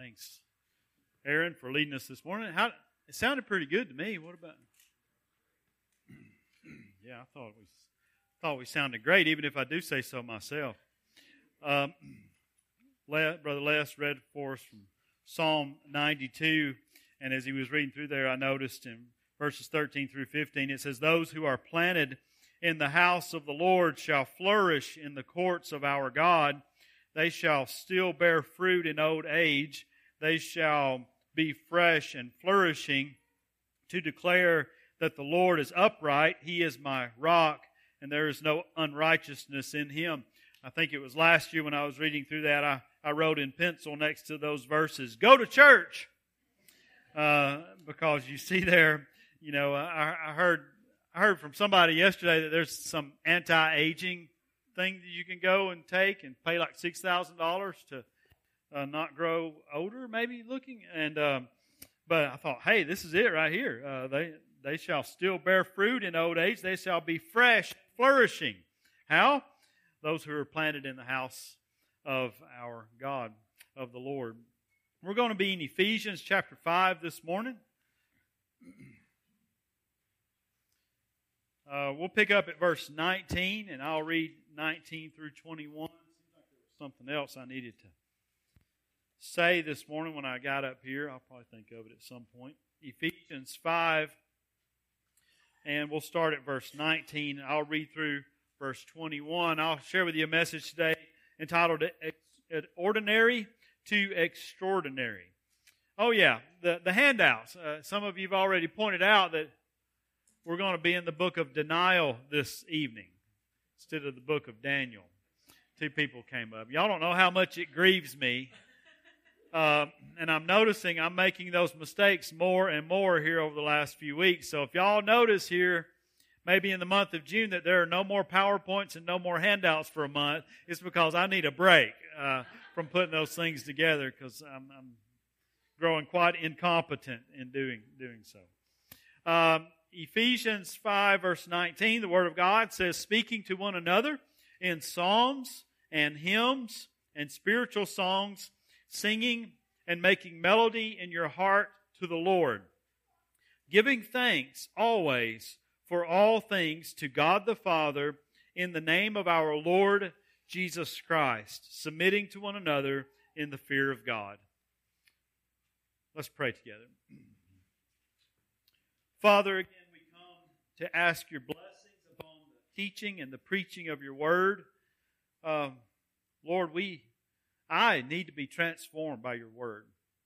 Thanks, Aaron, for leading us this morning. It sounded pretty good to me. What about? Yeah, I thought we sounded great, even if I do say so myself. Brother Les read for us from Psalm 92, and as he was reading through there, I noticed in verses 13 through 15, it says, "Those who are planted in the house of the Lord shall flourish in the courts of our God. They shall still bear fruit in old age. They shall be fresh and flourishing to declare that the Lord is upright. He is my rock, and there is no unrighteousness in Him." I think it was last year when I was reading through that, I wrote in pencil next to those verses, "Go to church," because you see there, you know, I heard from somebody yesterday that there's some anti-aging thing that you can go and take and pay like $6,000 to not grow older, maybe looking. And but I thought, hey, this is it right here. They shall still bear fruit in old age. They shall be fresh, flourishing. How? Those who are planted in the house of our God, of the Lord. We're going to be in Ephesians chapter 5 this morning. We'll pick up at verse 19, and I'll read 19 through 21. Seems like there was something else I needed to say this morning when I got up here. I'll probably think of it at some point. Ephesians 5, and we'll start at verse 19. I'll read through verse 21. I'll share with you a message today entitled Ordinary to Extraordinary. Oh yeah, the handouts. Some of you have already pointed out that we're going to be in the book of denial this evening instead of the book of Daniel. Two people came up. Y'all don't know how much it grieves me. And I'm noticing I'm making those mistakes more and more here over the last few weeks. So if y'all notice here, maybe in the month of June, that there are no more PowerPoints and no more handouts for a month, it's because I need a break from putting those things together, because I'm growing quite incompetent in doing so. Ephesians 5, verse 19, the Word of God says, "Speaking to one another in psalms and hymns and spiritual songs, singing and making melody in your heart to the Lord, giving thanks always for all things to God the Father in the name of our Lord Jesus Christ, submitting to one another in the fear of God." Let's pray together. Father, again, we come to ask your blessings upon the teaching and the preaching of your word. Lord, I need to be transformed by your word.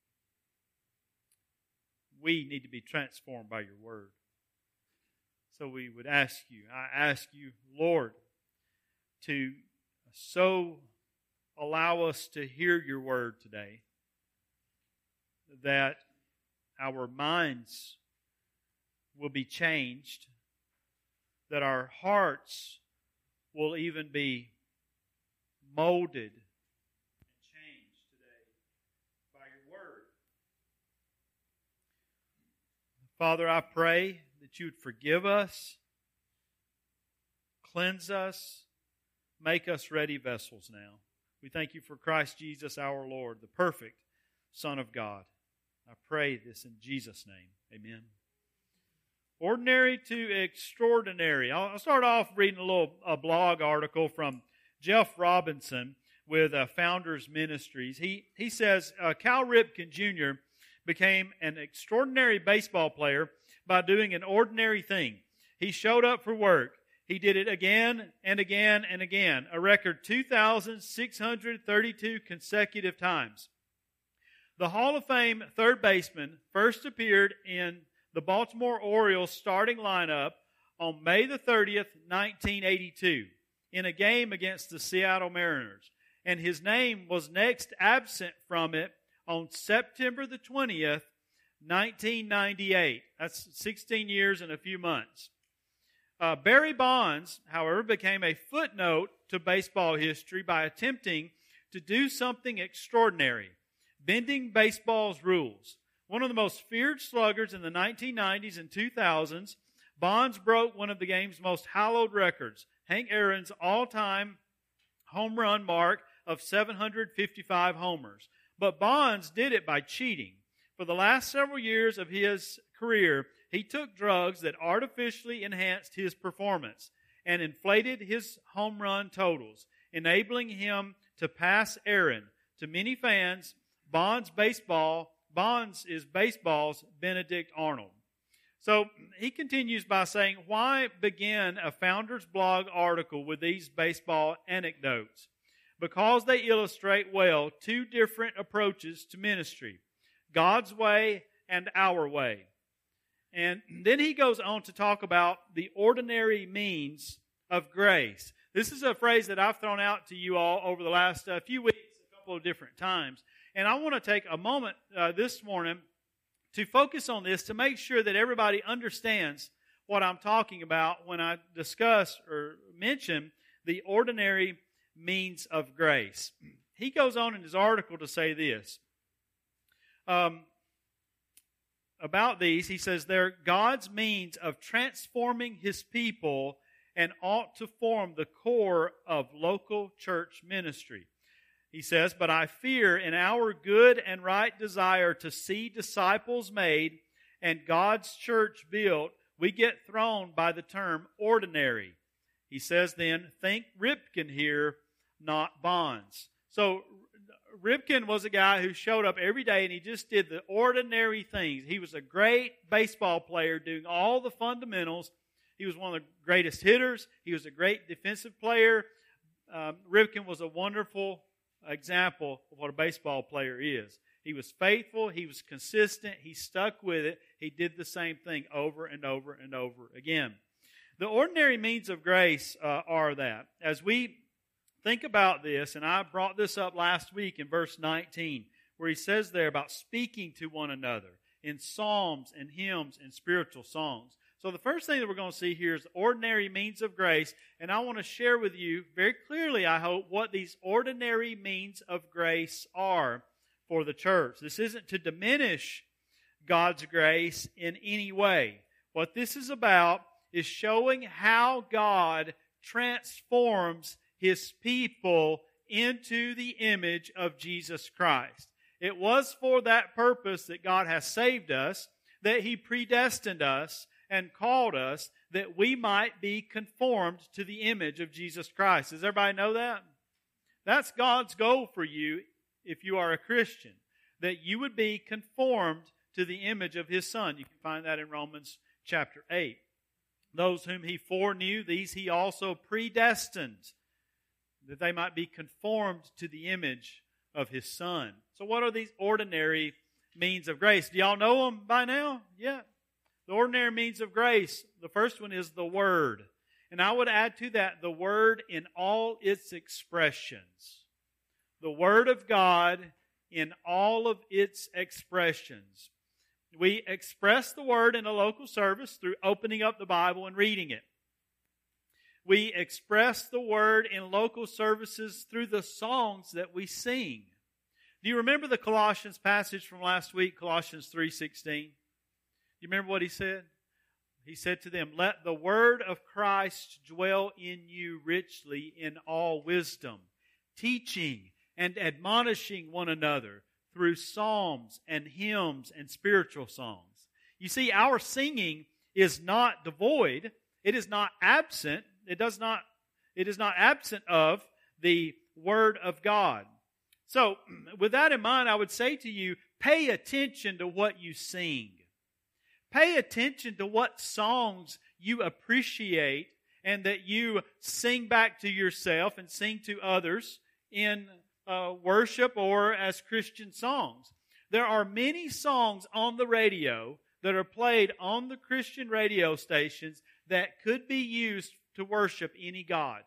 We need to be transformed by your word. So we would I ask you, Lord, to so allow us to hear your word today that our minds will be changed, that our hearts will even be molded and changed today by your word. Father, I pray that you would forgive us, cleanse us, make us ready vessels now. We thank you for Christ Jesus our Lord, the perfect Son of God. I pray this in Jesus' name. Amen. Ordinary to extraordinary. I'll start off reading a blog article from Jeff Robinson with Founders Ministries. He says Cal Ripken Jr. became an extraordinary baseball player by doing an ordinary thing. He showed up for work. He did it again and again and again, a record 2,632 consecutive times. The Hall of Fame third baseman first appeared in the Baltimore Orioles starting lineup on May the 30th, 1982, in a game against the Seattle Mariners. And his name was next absent from it on September the 20th, 1998. That's 16 years and a few months. Barry Bonds, however, became a footnote to baseball history by attempting to do something extraordinary, bending baseball's rules. One of the most feared sluggers in the 1990s and 2000s, Bonds broke one of the game's most hallowed records, Hank Aaron's all-time home run mark of 755 homers. But Bonds did it by cheating. For the last several years of his career, he took drugs that artificially enhanced his performance and inflated his home run totals, enabling him to pass Aaron. To many fans, Bonds is baseball's Benedict Arnold. So he continues by saying, why begin a Founders Blog article with these baseball anecdotes? Because they illustrate well two different approaches to ministry, God's way and our way. And then he goes on to talk about the ordinary means of grace. This is a phrase that I've thrown out to you all over the last few weeks, a couple of different times. And I want to take a moment this morning to focus on this to make sure that everybody understands what I'm talking about when I discuss or mention the ordinary means of grace. He goes on in his article to say this. About these, he says, they're God's means of transforming His people and ought to form the core of local church ministry. He says, but I fear in our good and right desire to see disciples made and God's church built, we get thrown by the term ordinary. He says then, think Ripken here, not Bonds. So Ripken was a guy who showed up every day and he just did the ordinary things. He was a great baseball player doing all the fundamentals. He was one of the greatest hitters. He was a great defensive player. Ripken was a wonderful example of what a baseball player is. He was faithful. He was consistent. He stuck with it. He did the same thing over and over and over again. The ordinary means of grace are that. As we think about this, and I brought this up last week in verse 19, where he says there about speaking to one another in psalms and hymns and spiritual songs. So the first thing that we're going to see here is ordinary means of grace, and I want to share with you very clearly, I hope, what these ordinary means of grace are for the church. This isn't to diminish God's grace in any way. What this is about is showing how God transforms His people into the image of Jesus Christ. It was for that purpose that God has saved us, that He predestined us and called us, that we might be conformed to the image of Jesus Christ. Does everybody know that? That's God's goal for you if you are a Christian, that you would be conformed to the image of His Son. You can find that in Romans chapter 8. Those whom He foreknew, these He also predestined, that they might be conformed to the image of His Son. So what are these ordinary means of grace? Do y'all know them by now? Yeah. The ordinary means of grace, the first one is the Word. And I would add to that the Word in all its expressions. The Word of God in all of its expressions. We express the Word in a local service through opening up the Bible and reading it. We express the Word in local services through the songs that we sing. Do you remember the Colossians passage from last week, Colossians 3:16? You remember what he said? He said to them, let the word of Christ dwell in you richly in all wisdom, teaching and admonishing one another through psalms and hymns and spiritual songs. You see, our singing is not devoid. It is not absent. It is not absent of the Word of God. So, with that in mind, I would say to you, pay attention to what you sing. Pay attention to what songs you appreciate and that you sing back to yourself and sing to others in worship or as Christian songs. There are many songs on the radio that are played on the Christian radio stations that could be used to worship any god.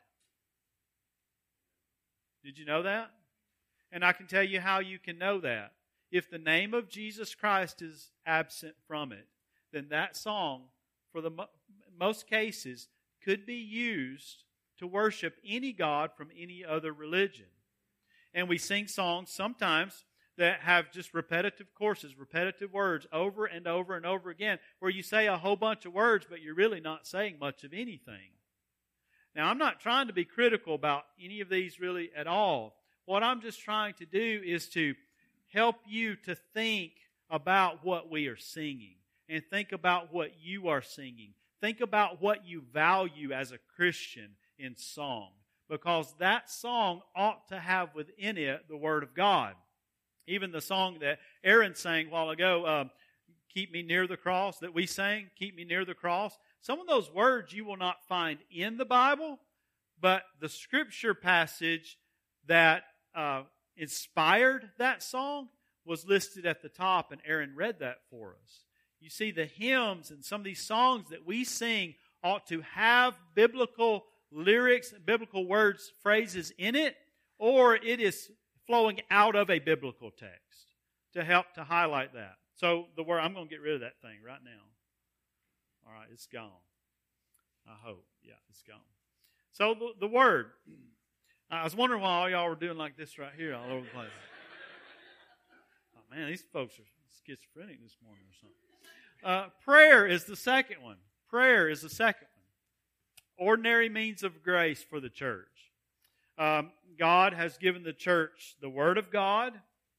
Did you know that? And I can tell you how you can know that. If the name of Jesus Christ is absent from it, then that song, for the most cases, could be used to worship any god from any other religion. And we sing songs sometimes that have just repetitive courses, repetitive words over and over and over again, where you say a whole bunch of words, but you're really not saying much of anything. Now, I'm not trying to be critical about any of these really at all. What I'm just trying to do is to help you to think about what we are singing and think about what you are singing. Think about what you value as a Christian in song, because that song ought to have within it the Word of God. Even the song that Aaron sang a while ago, Keep Me Near the Cross, that we sang, Keep Me Near the Cross. Some of those words you will not find in the Bible, but the Scripture passage that inspired that song was listed at the top, and Aaron read that for us. You see, the hymns and some of these songs that we sing ought to have biblical lyrics, biblical words, phrases in it, or it is flowing out of a biblical text to help to highlight that. So the word, I'm going to get rid of that thing right now. All right, it's gone. I hope. Yeah, it's gone. So the word. I was wondering why all y'all were doing like this right here all over the place. Oh, man, these folks are schizophrenic this morning or something. Prayer is the second one. Prayer is the second one. Ordinary means of grace for the church. God has given the church the Word of God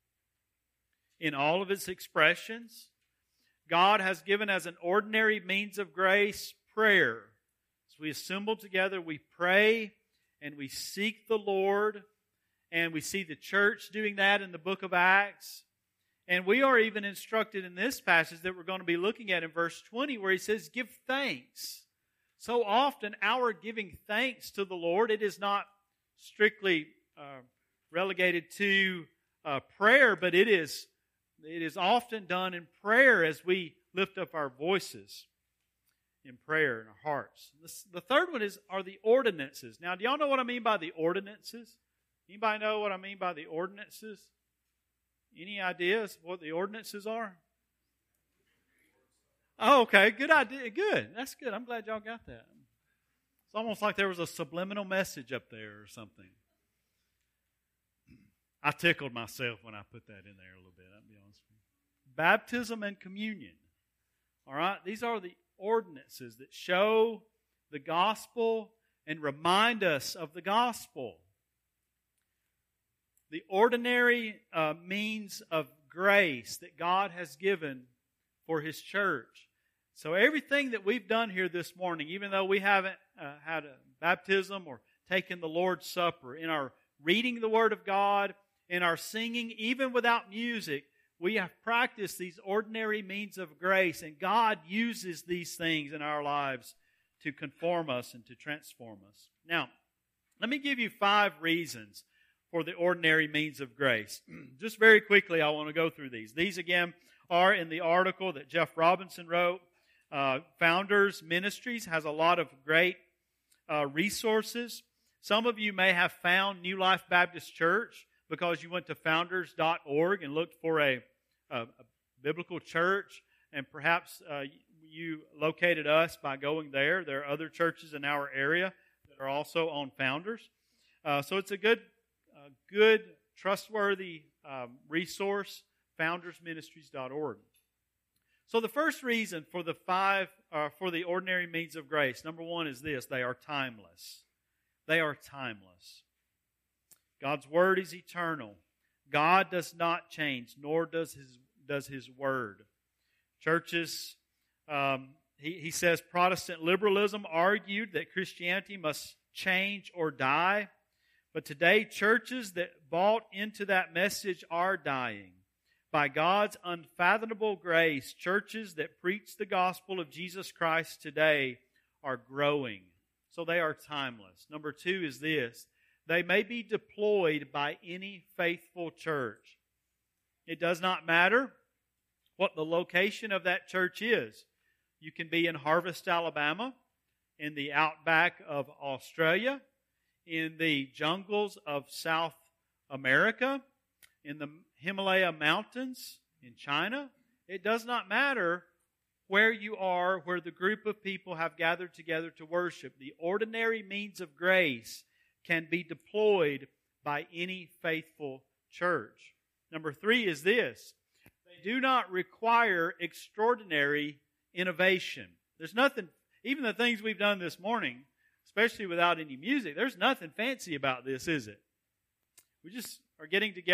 in all of its expressions. God has given as an ordinary means of grace prayer. As we assemble together, we pray and we seek the Lord, and we see the church doing that in the book of Acts. And we are even instructed in this passage that we're going to be looking at in verse 20, where he says, give thanks. So often our giving thanks to the Lord, it is not strictly relegated to prayer, but it is often done in prayer as we lift up our voices in prayer in our hearts. The third one are the ordinances. Now, do y'all know what I mean by the ordinances? Anybody know what I mean by the ordinances? Any ideas what the ordinances are? Oh, okay. Good idea. Good. That's good. I'm glad y'all got that. It's almost like there was a subliminal message up there or something. I tickled myself when I put that in there a little bit, I'll be honest with you. Baptism and communion. All right? These are the ordinances that show the gospel and remind us of the gospel. The ordinary means of grace that God has given for His church. So everything that we've done here this morning, even though we haven't had a baptism or taken the Lord's Supper, in our reading the Word of God, in our singing, even without music, we have practiced these ordinary means of grace, and God uses these things in our lives to conform us and to transform us. Now, let me give you 5 reasons for the ordinary means of grace. Just very quickly, I want to go through these. These, again, are in the article that Jeff Robinson wrote. Founders Ministries has a lot of great resources. Some of you may have found New Life Baptist Church because you went to founders.org and looked for a biblical church, and perhaps you located us by going there. There are other churches in our area that are also on Founders. So it's a good, trustworthy resource, foundersministries.org. So the first reason for for the ordinary means of grace, number 1 is this: they are timeless. They are timeless. God's Word is eternal. God does not change, nor does His Word. Churches, he says Protestant liberalism argued that Christianity must change or die. But today, churches that bought into that message are dying. By God's unfathomable grace, churches that preach the gospel of Jesus Christ today are growing. So they are timeless. Number 2 is this: they may be deployed by any faithful church. It does not matter what the location of that church is. You can be in Harvest, Alabama, in the outback of Australia, in the jungles of South America, in the Himalaya mountains in China. It does not matter where you are, where the group of people have gathered together to worship. The ordinary means of grace can be deployed by any faithful church. Number 3 is this: they do not require extraordinary innovation. There's nothing, even the things we've done this morning, especially without any music, there's nothing fancy about this, is it? We just are getting together,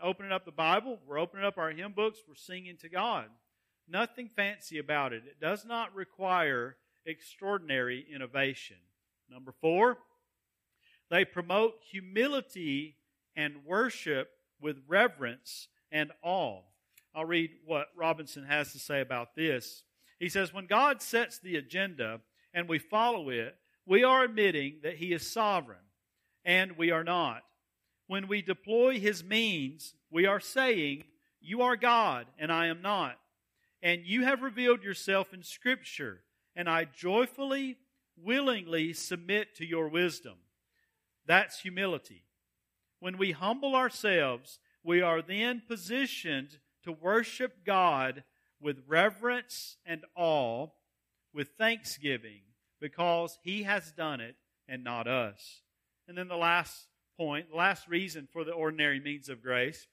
opening up the Bible, we're opening up our hymn books, we're singing to God. Nothing fancy about it. It does not require extraordinary innovation. Number 4, they promote humility and worship with reverence and awe. I'll read what Robinson has to say about this. He says, when God sets the agenda and we follow it, we are admitting that He is sovereign, and we are not. When we deploy His means, we are saying, you are God, and I am not. And you have revealed yourself in Scripture, and I joyfully, willingly submit to your wisdom. That's humility. When we humble ourselves, we are then positioned to worship God with reverence and awe, with thanksgiving, because He has done it and not us. And then the last point, the last reason for the ordinary means of grace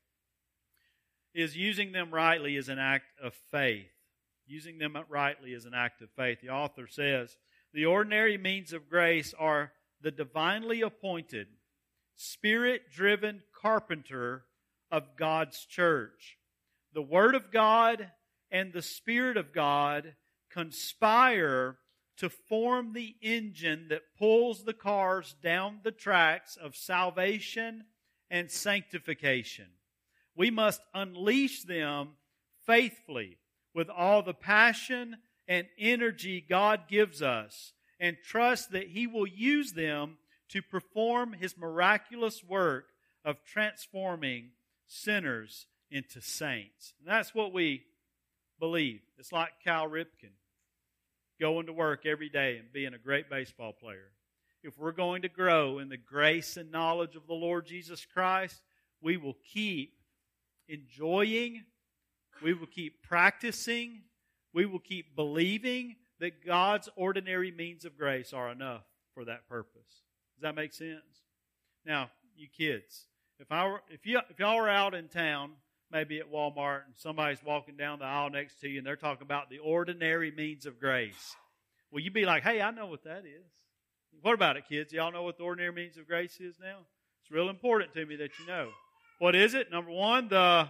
is using them rightly as an act of faith. Using them rightly as an act of faith. The author says, the ordinary means of grace are the divinely appointed, Spirit-driven carpenter of God's church. The Word of God and the Spirit of God conspire to form the engine that pulls the cars down the tracks of salvation and sanctification. We must unleash them faithfully with all the passion and energy God gives us, and trust that He will use them to perform His miraculous work of transforming sinners into saints. And that's what we believe. It's like Cal Ripken going to work every day and being a great baseball player. If we're going to grow in the grace and knowledge of the Lord Jesus Christ, we will keep enjoying, we will keep practicing, we will keep believing that God's ordinary means of grace are enough for that purpose. Does that make sense? Now, you kids, if y'all were out in town, maybe at Walmart, and somebody's walking down the aisle next to you, and they're talking about the ordinary means of grace, will you be like, hey, I know what that is? What about it, kids? Y'all know what the ordinary means of grace is now? It's real important to me that you know. What is it? Number 1, the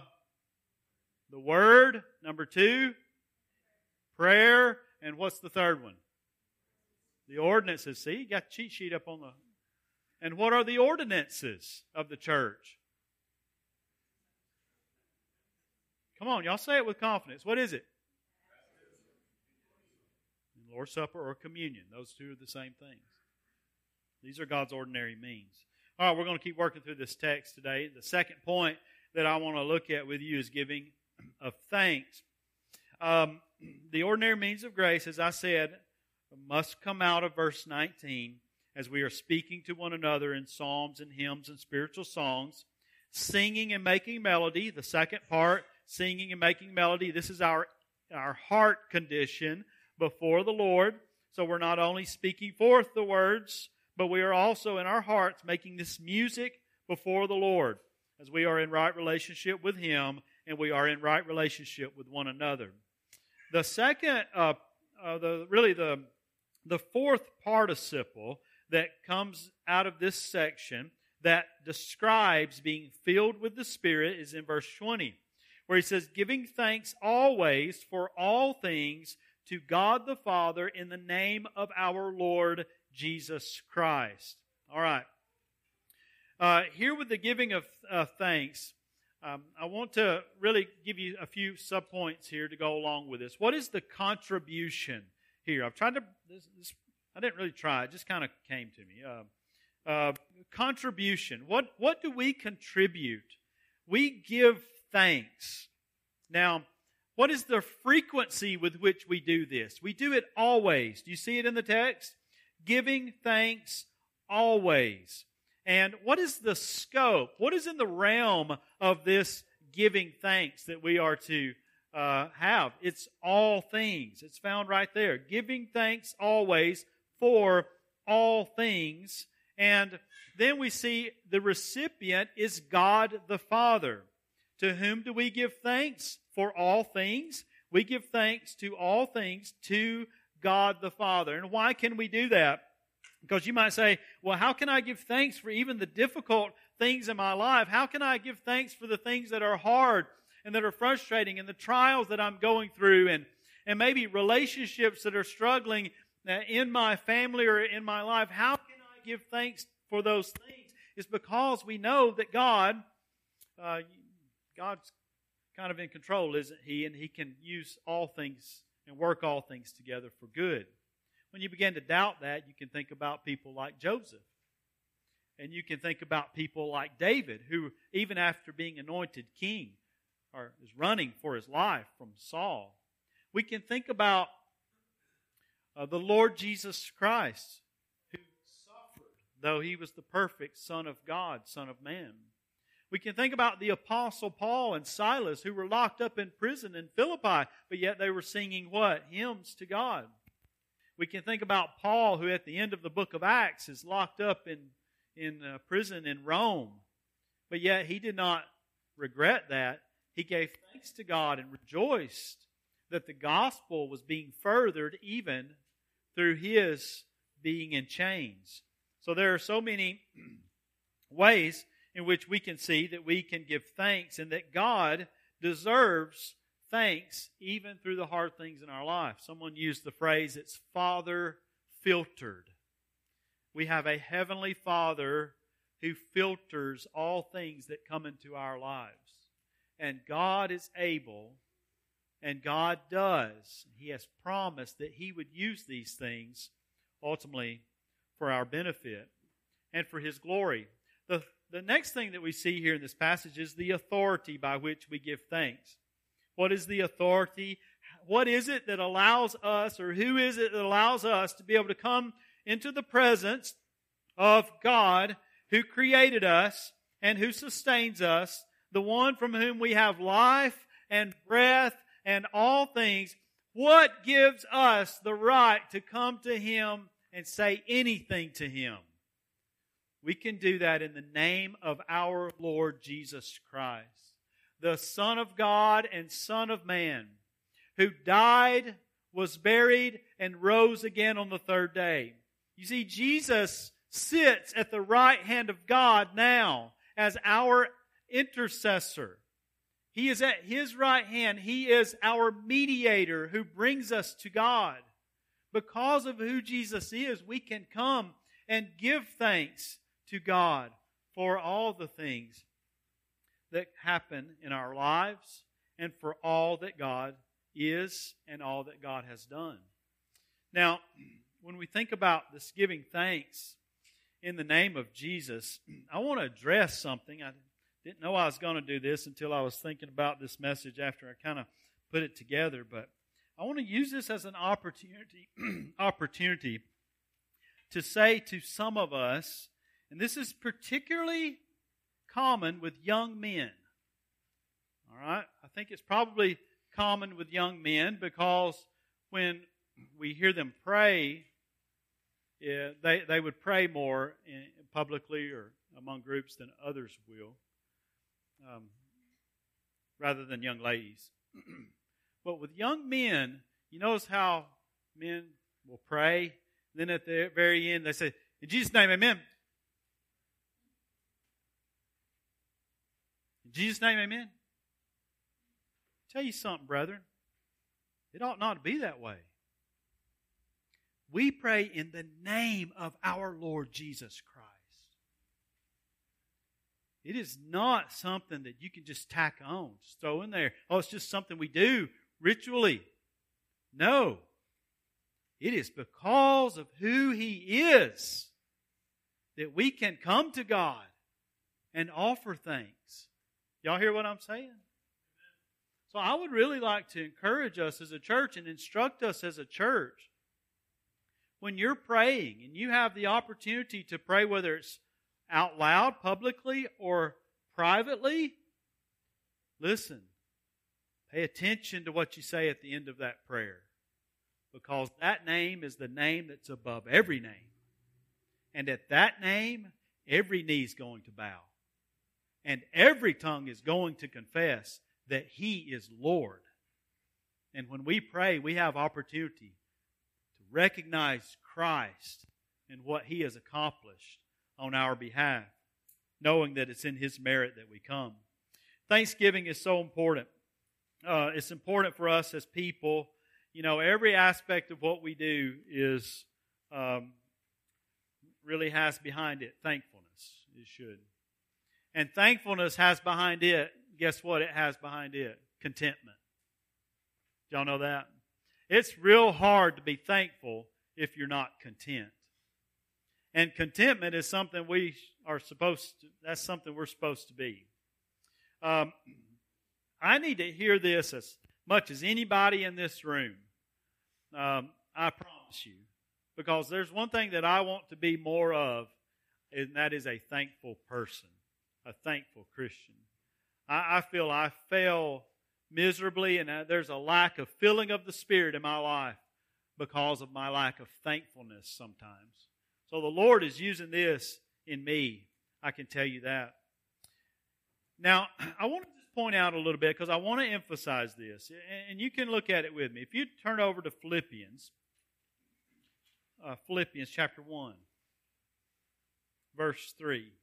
Word. Number 2, prayer. And what's the third one? The ordinances. See, you got the cheat sheet up on the... And what are the ordinances of the church? Come on, y'all say it with confidence. What is it? Lord's Supper or communion. Those two are the same things. These are God's ordinary means. All right, we're going to keep working through this text today. The second point that I want to look at with you is giving of thanks. The ordinary means of grace, as I said, must come out of verse 19 as we are speaking to one another in psalms and hymns and spiritual songs, singing and making melody. The second part, singing and making melody. This is our heart condition before the Lord. So we're not only speaking forth the words, but we are also in our hearts making this music before the Lord as we are in right relationship with Him and we are in right relationship with one another. The second, the fourth participle that comes out of this section that describes being filled with the Spirit is in verse 20, where he says, giving thanks always for all things to God the Father in the name of our Lord Jesus Christ. All right. Here with the giving of thanks, I want to really give you a few subpoints here to go along with this. What is the contribution here? I've tried to... I didn't really try. It just kind of came to me. Contribution. What do we contribute? We give thanks. Now, what is the frequency with which we do this? We do it always. Do you see it in the text? Giving thanks always. And what is the scope? What is in the realm of this giving thanks that we are to have? It's all things. It's found right there. Giving thanks always for all things. And then we see the recipient is God the Father. To whom do we give thanks? For all things. We give thanks to all things to God the Father. And why can we do that? Because you might say, well, how can I give thanks for even the difficult things in my life? How can I give thanks for the things that are hard and that are frustrating and the trials that I'm going through and maybe relationships that are struggling in my family or in my life? How can I give thanks for those things? It's because we know that God's kind of in control, isn't He? And He can use all things and work all things together for good. When you begin to doubt that, you can think about people like Joseph. And you can think about people like David, who even after being anointed king, is running for his life from Saul. We can think about the Lord Jesus Christ, who suffered, though He was the perfect Son of God, Son of Man. We can think about the Apostle Paul and Silas, who were locked up in prison in Philippi, but yet they were singing what? Hymns to God. We can think about Paul, who at the end of the book of Acts is locked up in prison in Rome, but yet he did not regret that. He gave thanks to God and rejoiced that the gospel was being furthered even through his being in chains. So there are so many ways in which we can see that we can give thanks and that God deserves thanks even through the hard things in our life. Someone used the phrase, it's Father filtered. We have a heavenly Father who filters all things that come into our lives. And God is able, and God does. He has promised that He would use these things ultimately for our benefit and for His glory. The next thing that we see here in this passage is the authority by which we give thanks. What is the authority? What is it that allows us, or who is it that allows us to be able to come into the presence of God who created us and who sustains us, the one from whom we have life and breath and all things? What gives us the right to come to Him and say anything to Him? We can do that in the name of our Lord Jesus Christ, the Son of God and Son of Man, who died, was buried, and rose again on the third day. You see, Jesus sits at the right hand of God now as our intercessor. He is at His right hand. He is our mediator who brings us to God. Because of who Jesus is, we can come and give thanks to God for all the things that happen in our lives and for all that God is and all that God has done. Now, when we think about this giving thanks in the name of Jesus, I want to address something. I didn't know I was going to do this until I was thinking about this message after I kind of put it together, but I want to use this as an opportunity to say to some of us, and this is particularly common with young men. All right? I think it's probably common with young men because when we hear them pray, they would pray more publicly or among groups than others will, rather than young ladies. But with young men, you notice how men will pray, then at the very end they say, "In Jesus' name, amen." In Jesus' name, amen. Tell you something, brethren. It ought not to be that way. We pray in the name of our Lord Jesus Christ. It is not something that you can just tack on, just throw in there. Oh, it's just something we do ritually. No. It is because of who He is that we can come to God and offer thanks. Y'all hear what I'm saying? So I would really like to encourage us as a church and instruct us as a church. When you're praying and you have the opportunity to pray, whether it's out loud, publicly, or privately, listen. Pay attention to what you say at the end of that prayer. Because that name is the name that's above every name. And at that name, every knee is going to bow. And every tongue is going to confess that He is Lord. And when we pray, we have opportunity to recognize Christ and what He has accomplished on our behalf. knowing that it's in His merit that we come. Thanksgiving is so important. It's important for us as people. You know, every aspect of what we do is really has behind it thankfulness. It should. And thankfulness has behind it, guess what it has behind it? Contentment. Y'all know that? It's real hard to be thankful if you're not content. And contentment is something that's something we're supposed to be. I need to hear this as much as anybody in this room. I promise you. Because there's one thing that I want to be more of, and that is a thankful person, a thankful Christian. I feel I fail miserably, and there's a lack of filling of the Spirit in my life because of my lack of thankfulness sometimes. So the Lord is using this in me. I can tell you that. Now, I want to just point out a little bit because I want to emphasize this, and you can look at it with me. If you turn over to Philippians chapter 1, verse 3.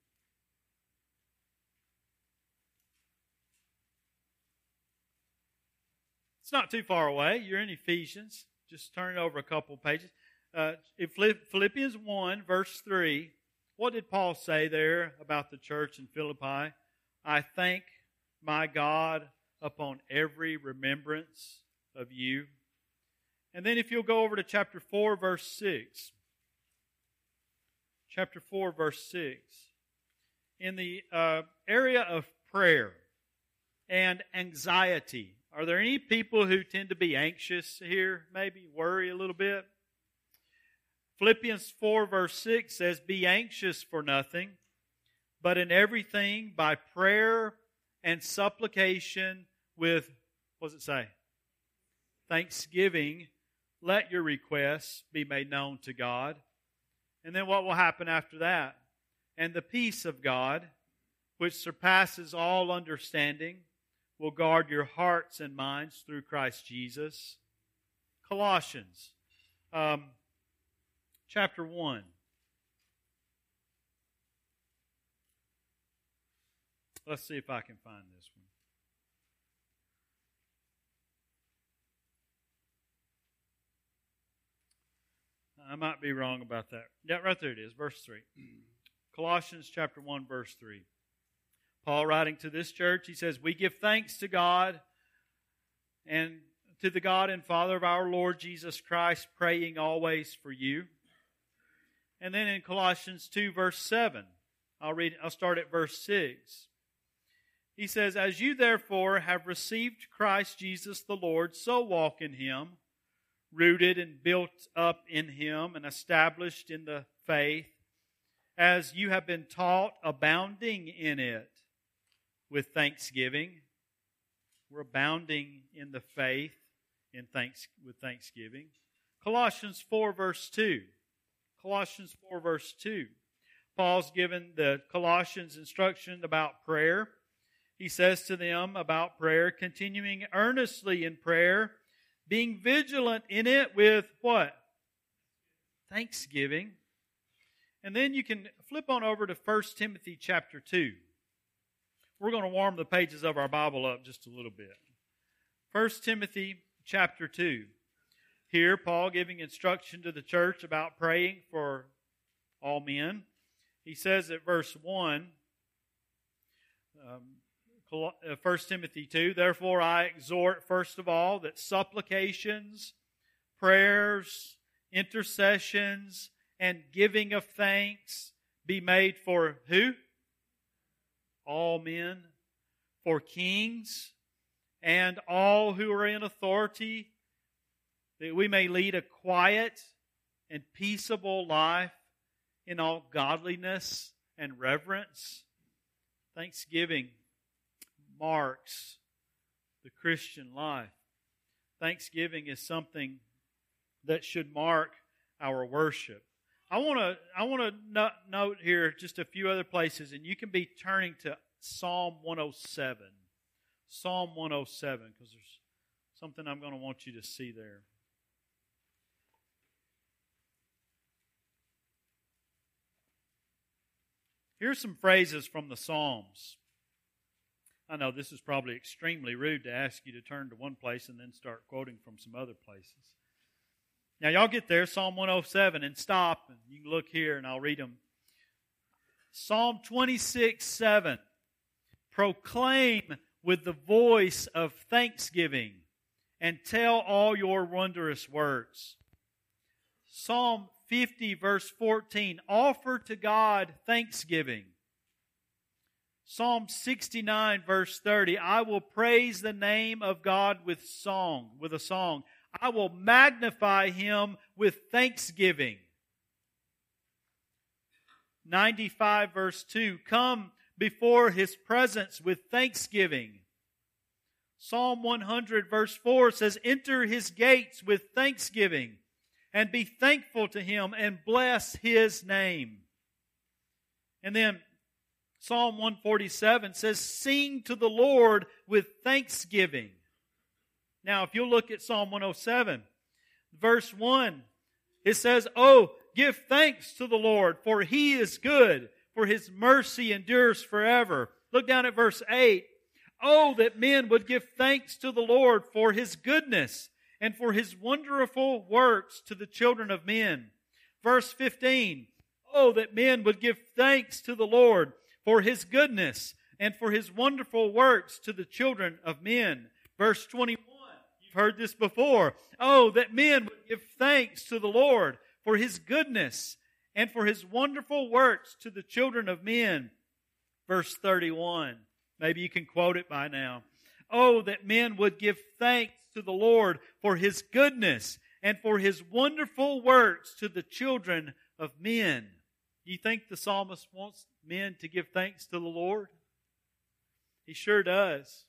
It's not too far away. You're in Ephesians. Just turn it over a couple of pages. In Philippians 1, verse 3, what did Paul say there about the church in Philippi? I thank my God upon every remembrance of you. And then if you'll go over to chapter 4, verse 6. Chapter 4, verse 6. In the area of prayer and anxiety, are there any people who tend to be anxious here, maybe worry a little bit? Philippians 4, verse 6 says, be anxious for nothing, but in everything by prayer and supplication with, what does it say? Thanksgiving, let your requests be made known to God. And then what will happen after that? And the peace of God, which surpasses all understanding, will guard your hearts and minds through Christ Jesus. Colossians chapter 1. Let's see if I can find this one. I might be wrong about that. Yeah, right there it is, verse 3. Colossians chapter 1, verse 3. Paul writing to this church, he says, we give thanks to God and to the God and Father of our Lord Jesus Christ, praying always for you. And then in Colossians 2, verse 7, I'll start at verse 6. He says, as you therefore have received Christ Jesus the Lord, so walk in Him, rooted and built up in Him and established in the faith, as you have been taught, abounding in it with thanksgiving. We're abounding in the faith with thanksgiving. Colossians 4, verse 2. Colossians 4, verse 2. Paul's given the Colossians instruction about prayer. He says to them about prayer, continuing earnestly in prayer, being vigilant in it with what? Thanksgiving. And then you can flip on over to 1 Timothy chapter 2. We're going to warm the pages of our Bible up just a little bit. 1 Timothy chapter 2. Here, Paul giving instruction to the church about praying for all men. He says at verse 1, 1 Timothy 2, therefore I exhort first of all that supplications, prayers, intercessions, and giving of thanks be made for who? All men, for kings, and all who are in authority, that we may lead a quiet and peaceable life in all godliness and reverence. Thanksgiving marks the Christian life. Thanksgiving is something that should mark our worship. I want to note here just a few other places, and you can be turning to Psalm 107. Psalm 107, because there's something I'm going to want you to see there. Here's some phrases from the Psalms. I know this is probably extremely rude to ask you to turn to one place and then start quoting from some other places. Now, y'all get there, Psalm 107, and stop, and you can look here, and I'll read them. Psalm 26:7. Proclaim with the voice of thanksgiving, and tell all your wondrous works. Psalm 50, verse 14. Offer to God thanksgiving. Psalm 69, verse 30. I will praise the name of God with a song. I will magnify Him with thanksgiving. 95, verse 2. Come before His presence with thanksgiving. Psalm 100, verse 4 says, enter His gates with thanksgiving, and be thankful to Him, and bless His name. And then Psalm 147 says, sing to the Lord with thanksgiving. Now, if you look at Psalm 107, verse 1, it says, oh, give thanks to the Lord, for He is good, for His mercy endures forever. Look down at verse 8. Oh, that men would give thanks to the Lord for His goodness and for His wonderful works to the children of men. Verse 15. Oh, that men would give thanks to the Lord for His goodness and for His wonderful works to the children of men. Verse 21. You've heard this before. Oh, that men would give thanks to the Lord for His goodness and for His wonderful works to the children of men. Verse 31. Maybe you can quote it by now. Oh, that men would give thanks to the Lord for His goodness and for His wonderful works to the children of men. Do you think the psalmist wants men to give thanks to the Lord? He sure does.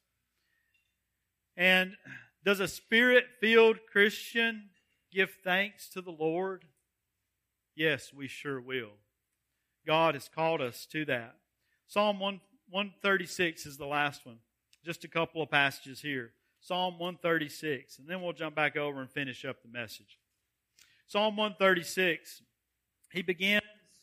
And does a Spirit-filled Christian give thanks to the Lord? Yes, we sure will. God has called us to that. Psalm 136 is the last one. Just a couple of passages here. Psalm 136. And then we'll jump back over and finish up the message. Psalm 136. He begins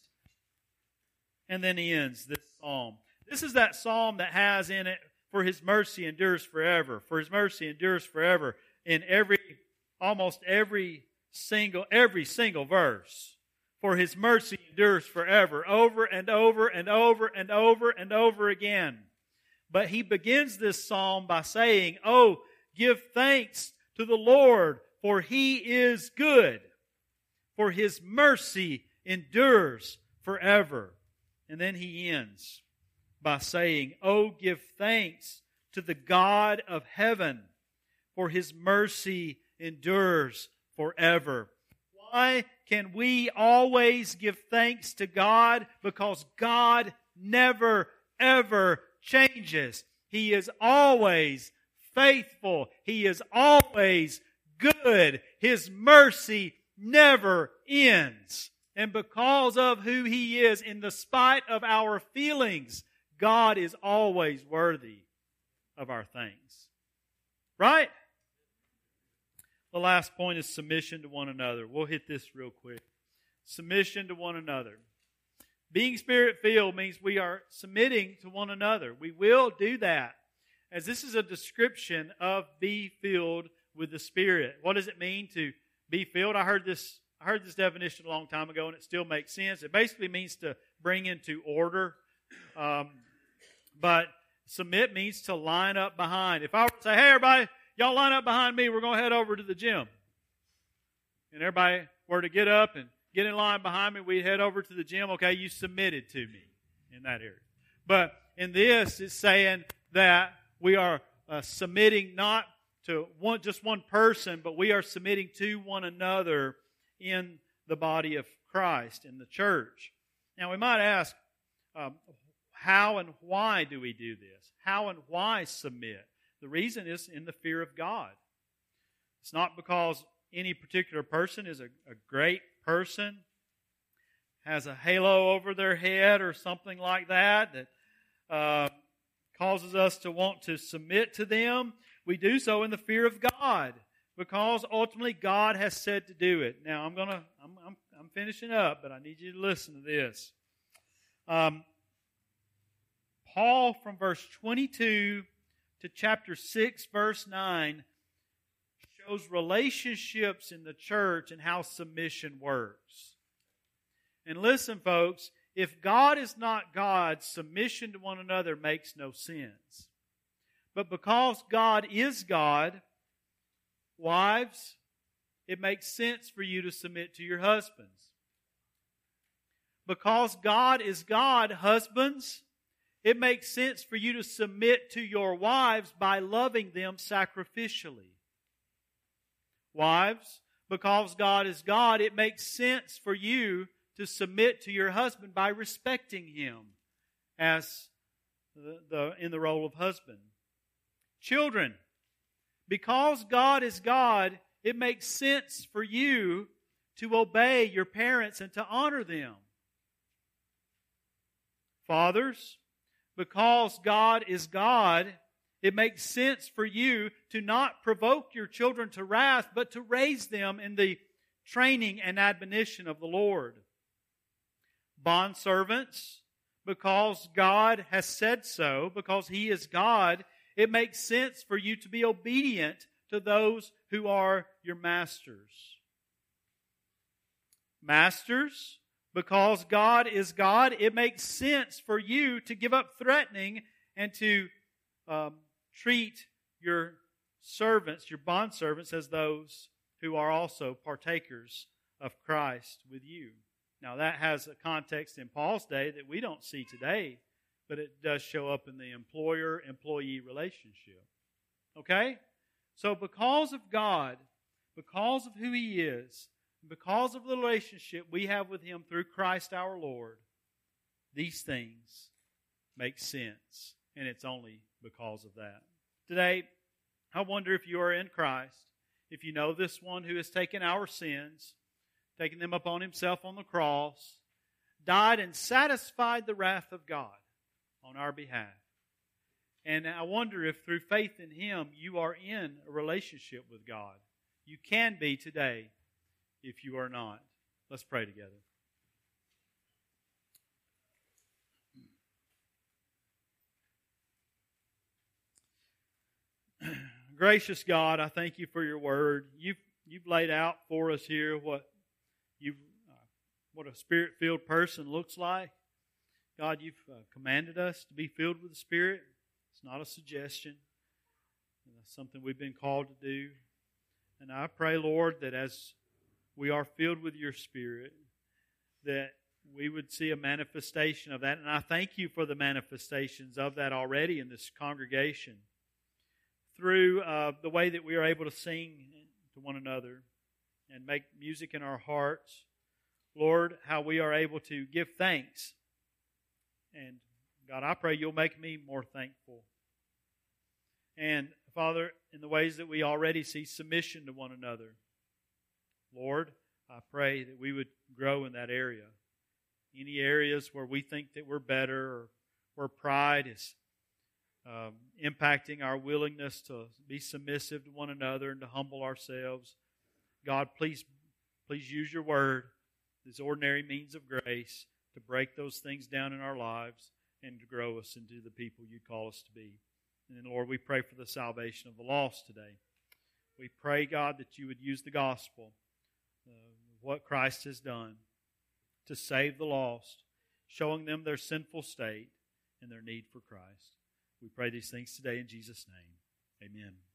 and then he ends this psalm. This is that psalm that has in it, for His mercy endures forever. For His mercy endures forever in almost every single verse. For His mercy endures forever, over and over and over and over and over again. But he begins this psalm by saying, oh, give thanks to the Lord, for He is good, for His mercy endures forever. And then he ends by saying, oh, give thanks to the God of heaven, for His mercy endures forever. Why can we always give thanks to God? Because God never, ever changes. He is always faithful. He is always good. His mercy never ends. And because of who He is, in the spite of our feelings, God is always worthy of our thanks. Right? The last point is submission to one another. We'll hit this real quick. Submission to one another. Being Spirit-filled means we are submitting to one another. We will do that, as this is a description of be filled with the Spirit. What does it mean to be filled? I heard this definition a long time ago, and it still makes sense. It basically means to bring into order. But submit means to line up behind. If I were to say, hey, everybody, y'all line up behind me, we're going to head over to the gym. And everybody were to get up and get in line behind me, we'd head over to the gym. Okay, you submitted to me in that area. But in this, it's saying that we are submitting not to just one person, but we are submitting to one another in the body of Christ, in the church. Now, we might ask, how and why do we do this? How and why submit? The reason is in the fear of God. It's not because any particular person is a great person, has a halo over their head or something like that causes us to want to submit to them. We do so in the fear of God, because ultimately God has said to do it. Now I'm finishing up, but I need you to listen to this. Paul, from verse 22 to chapter 6, verse 9, shows relationships in the church and how submission works. And listen, folks, if God is not God, submission to one another makes no sense. But because God is God, wives, it makes sense for you to submit to your husbands. Because God is God, husbands, it makes sense for you to submit to your wives by loving them sacrificially. Wives, because God is God, it makes sense for you to submit to your husband by respecting him as in the role of husband. Children, because God is God, it makes sense for you to obey your parents and to honor them. Fathers, because God is God, it makes sense for you to not provoke your children to wrath, but to raise them in the training and admonition of the Lord. Bondservants, because God has said so, because He is God, it makes sense for you to be obedient to those who are your masters. Masters, because God is God, it makes sense for you to give up threatening and to treat your servants, your bondservants, as those who are also partakers of Christ with you. Now that has a context in Paul's day that we don't see today, but it does show up in the employer-employee relationship. Okay? So because of God, because of who He is, because of the relationship we have with Him through Christ our Lord, these things make sense. And it's only because of that. Today, I wonder if you are in Christ, if you know this one who has taken our sins, taken them upon Himself on the cross, died and satisfied the wrath of God on our behalf. And I wonder if through faith in Him you are in a relationship with God. You can be today if you are not. Let's pray together. Gracious God, I thank You for Your Word. You've laid out for us here what a Spirit-filled person looks like. God, You've commanded us to be filled with the Spirit. It's not a suggestion. It's something we've been called to do. And I pray, Lord, that as we are filled with Your Spirit, that we would see a manifestation of that. And I thank You for the manifestations of that already in this congregation. Through the way that we are able to sing to one another and make music in our hearts. Lord, how we are able to give thanks. And God, I pray You'll make me more thankful. And Father, in the ways that we already see submission to one another, Lord, I pray that we would grow in that area. Any areas where we think that we're better or where pride is impacting our willingness to be submissive to one another and to humble ourselves. God, please use Your Word, this ordinary means of grace, to break those things down in our lives and to grow us into the people You call us to be. And then, Lord, we pray for the salvation of the lost today. We pray, God, that You would use the gospel, what Christ has done, to save the lost, showing them their sinful state and their need for Christ. We pray these things today in Jesus' name. Amen.